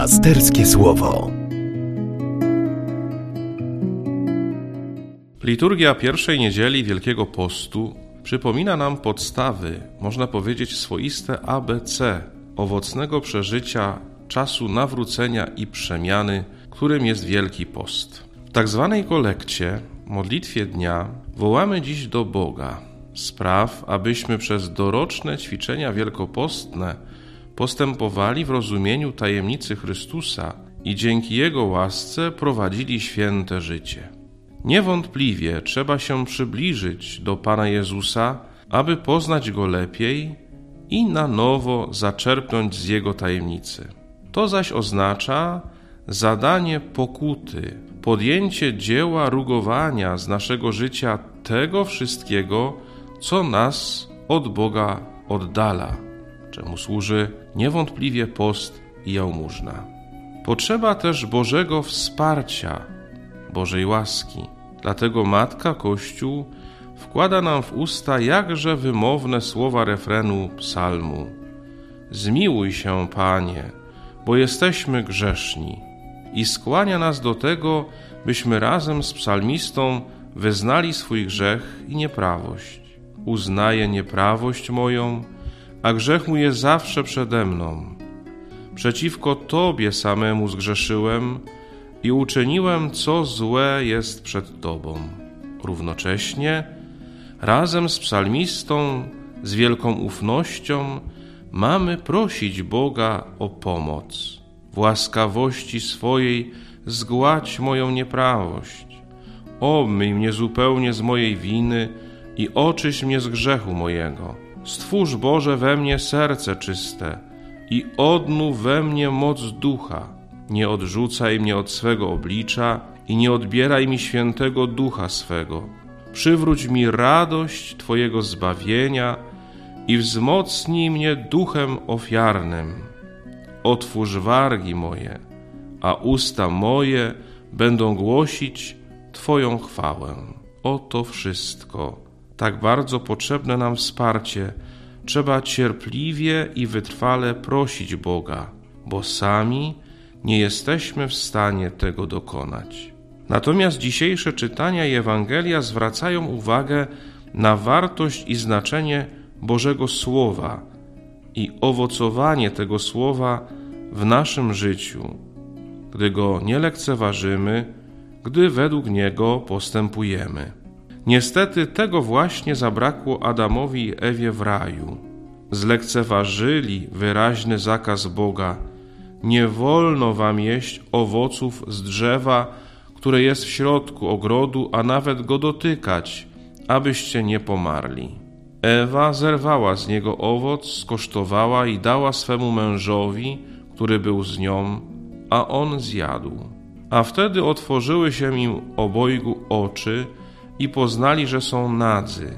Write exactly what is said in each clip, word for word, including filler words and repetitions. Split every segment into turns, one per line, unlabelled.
Pasterskie Słowo.
Liturgia pierwszej niedzieli Wielkiego Postu przypomina nam podstawy, można powiedzieć swoiste A B C owocnego przeżycia czasu nawrócenia i przemiany, którym jest Wielki Post. W tak zwanej kolekcie, modlitwie dnia, wołamy dziś do Boga. Spraw, abyśmy przez doroczne ćwiczenia wielkopostne postępowali w rozumieniu tajemnicy Chrystusa i dzięki Jego łasce prowadzili święte życie. Niewątpliwie trzeba się przybliżyć do Pana Jezusa, aby poznać Go lepiej i na nowo zaczerpnąć z Jego tajemnicy. To zaś oznacza zadanie pokuty, podjęcie dzieła rugowania z naszego życia tego wszystkiego, co nas od Boga oddala, czemu służy niewątpliwie post i jałmużna. Potrzeba też Bożego wsparcia, Bożej łaski. Dlatego Matka Kościół wkłada nam w usta jakże wymowne słowa refrenu psalmu. Zmiłuj się, Panie, bo jesteśmy grzeszni, i skłania nas do tego, byśmy razem z psalmistą wyznali swój grzech i nieprawość. Uznaję nieprawość moją, a grzech mój jest zawsze przede mną. Przeciwko Tobie samemu zgrzeszyłem i uczyniłem, co złe jest przed Tobą. Równocześnie, razem z psalmistą, z wielką ufnością, mamy prosić Boga o pomoc. W łaskawości swojej zgładź moją nieprawość. Obmyj mnie zupełnie z mojej winy i oczyść mnie z grzechu mojego. Stwórz, Boże, we mnie serce czyste i odnów we mnie moc ducha. Nie odrzucaj mnie od swego oblicza i nie odbieraj mi świętego ducha swego. Przywróć mi radość Twojego zbawienia i wzmocnij mnie duchem ofiarnym. Otwórz wargi moje, a usta moje będą głosić Twoją chwałę. Oto wszystko, tak bardzo potrzebne nam wsparcie, trzeba cierpliwie i wytrwale prosić Boga, bo sami nie jesteśmy w stanie tego dokonać. Natomiast dzisiejsze czytania i Ewangelia zwracają uwagę na wartość i znaczenie Bożego Słowa i owocowanie tego Słowa w naszym życiu, gdy go nie lekceważymy, gdy według niego postępujemy. Niestety tego właśnie zabrakło Adamowi i Ewie w raju. Zlekceważyli wyraźny zakaz Boga. Nie wolno wam jeść owoców z drzewa, które jest w środku ogrodu, a nawet go dotykać, abyście nie pomarli. Ewa zerwała z niego owoc, skosztowała i dała swemu mężowi, który był z nią, a on zjadł. A wtedy otworzyły się im obojgu oczy i poznali, że są nadzy.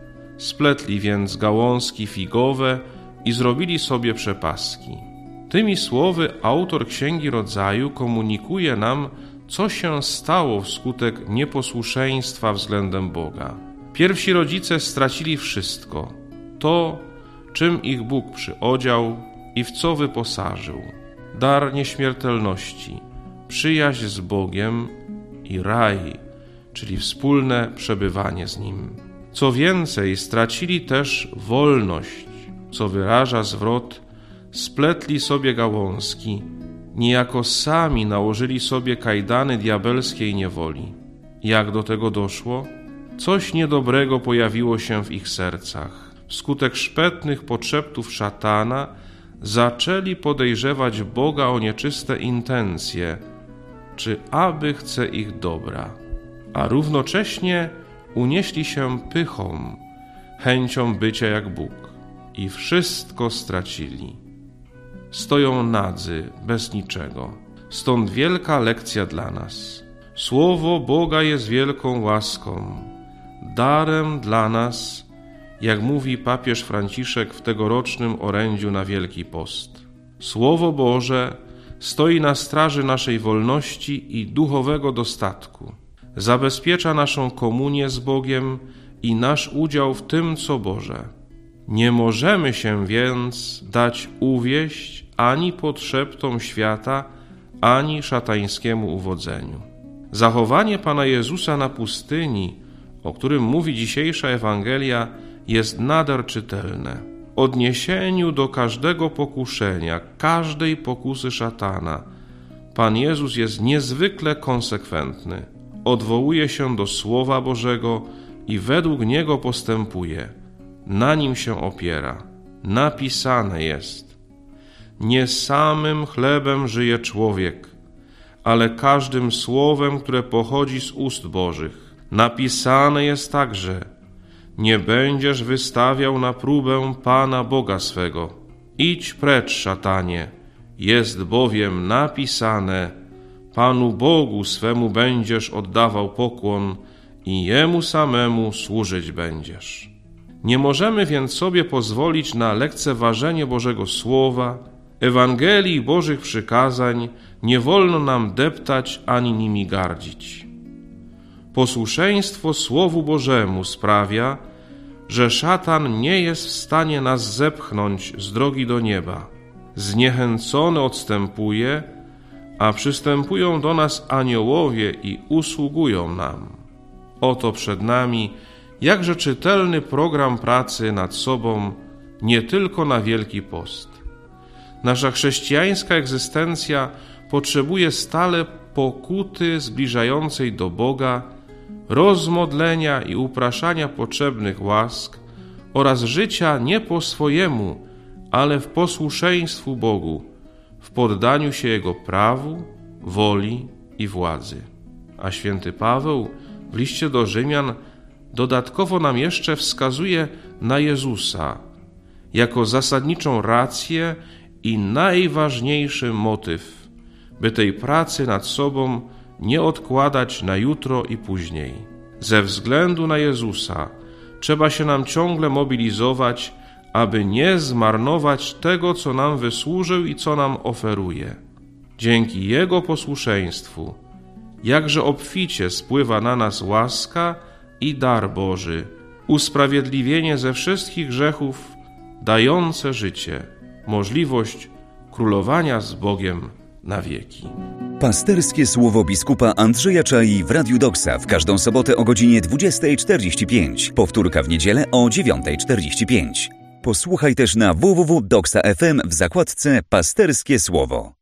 Spletli więc gałązki figowe i zrobili sobie przepaski. Tymi słowy autor Księgi Rodzaju komunikuje nam, co się stało wskutek nieposłuszeństwa względem Boga. Pierwsi rodzice stracili wszystko, to, czym ich Bóg przyodział i w co wyposażył. Dar nieśmiertelności, przyjaźń z Bogiem i raj, czyli wspólne przebywanie z Nim. Co więcej, stracili też wolność, co wyraża zwrot: spletli sobie gałązki, niejako sami nałożyli sobie kajdany diabelskiej niewoli. Jak do tego doszło? Coś niedobrego pojawiło się w ich sercach. Wskutek szpetnych podszeptów szatana zaczęli podejrzewać Boga o nieczyste intencje, czy aby chce ich dobra, a równocześnie unieśli się pychą, chęcią bycia jak Bóg i wszystko stracili. Stoją nadzy, bez niczego. Stąd wielka lekcja dla nas. Słowo Boga jest wielką łaską, darem dla nas, jak mówi papież Franciszek w tegorocznym orędziu na Wielki Post. Słowo Boże stoi na straży naszej wolności i duchowego dostatku. Zabezpiecza naszą komunię z Bogiem i nasz udział w tym, co Boże. Nie możemy się więc dać uwieść ani podszeptom świata, ani szatańskiemu uwodzeniu. Zachowanie Pana Jezusa na pustyni, o którym mówi dzisiejsza Ewangelia, jest nader czytelne. W odniesieniu do każdego pokuszenia, każdej pokusy szatana, Pan Jezus jest niezwykle konsekwentny. Odwołuje się do Słowa Bożego i według niego postępuje. Na nim się opiera. Napisane jest: nie samym chlebem żyje człowiek, ale każdym słowem, które pochodzi z ust Bożych. Napisane jest także: nie będziesz wystawiał na próbę Pana Boga swego. Idź precz, szatanie, jest bowiem napisane: Panu Bogu swemu będziesz oddawał pokłon i Jemu samemu służyć będziesz. Nie możemy więc sobie pozwolić na lekceważenie Bożego Słowa, Ewangelii i Bożych przykazań, nie wolno nam deptać ani nimi gardzić. Posłuszeństwo Słowu Bożemu sprawia, że szatan nie jest w stanie nas zepchnąć z drogi do nieba. Zniechęcony odstępuje, a przystępują do nas aniołowie i usługują nam. Oto przed nami jakże czytelny program pracy nad sobą, nie tylko na Wielki Post. Nasza chrześcijańska egzystencja potrzebuje stale pokuty zbliżającej do Boga, rozmodlenia i upraszania potrzebnych łask oraz życia nie po swojemu, ale w posłuszeństwu Bogu, w poddaniu się Jego prawu, woli i władzy. A święty Paweł w liście do Rzymian dodatkowo nam jeszcze wskazuje na Jezusa jako zasadniczą rację i najważniejszy motyw, by tej pracy nad sobą nie odkładać na jutro i później. Ze względu na Jezusa trzeba się nam ciągle mobilizować, aby nie zmarnować tego, co nam wysłużył i co nam oferuje. Dzięki Jego posłuszeństwu jakże obficie spływa na nas łaska i dar Boży, usprawiedliwienie ze wszystkich grzechów, dające życie, możliwość królowania z Bogiem na wieki.
Pasterskie słowo biskupa Andrzeja Czai w Radiu Doksa w każdą sobotę o godzinie dwudziestej czterdzieści pięć. Powtórka w niedzielę o dziewiątej czterdzieści pięć. Posłuchaj też na w w w kropka doksa kropka f m w zakładce Pasterskie Słowo.